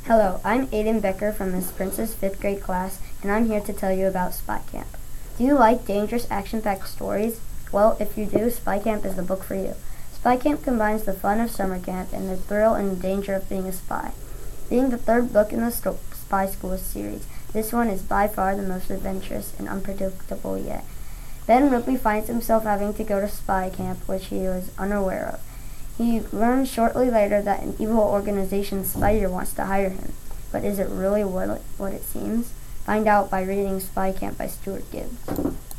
Hello, I'm Aiden Becker from Miss Prince's 5th grade class, and I'm here to tell you about Spy Camp. Do you like dangerous, action-packed stories? Well, if you do, Spy Camp is the book for you. Spy Camp combines the fun of summer camp and the thrill and danger of being a spy. Being the third book in the Spy School series, this one is by far the most adventurous and unpredictable yet. Ben Ripley finds himself having to go to Spy Camp, which he was unaware of. He learns shortly later that an evil organization, Spider, wants to hire him. But is it really what it seems? Find out by reading Spy Camp by Stuart Gibbs.